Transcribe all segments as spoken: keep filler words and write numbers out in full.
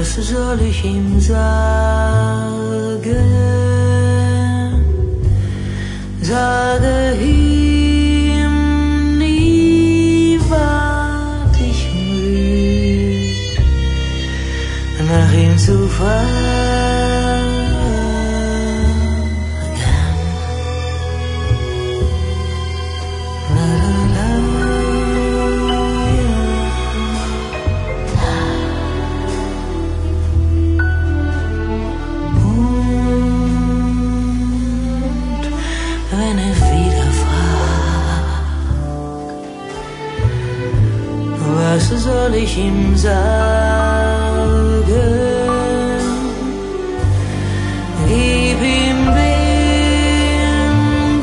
Was soll ich ihm sagen? Sage ihm nie, ward ich müd, nach ihm zu fragen. La, la, la, ja. Und wenn er wieder fragt, was soll ich ihm sagen? Gib ihm den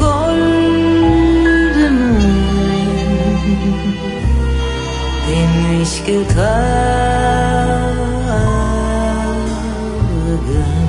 goldenen Ring, den ich getragen.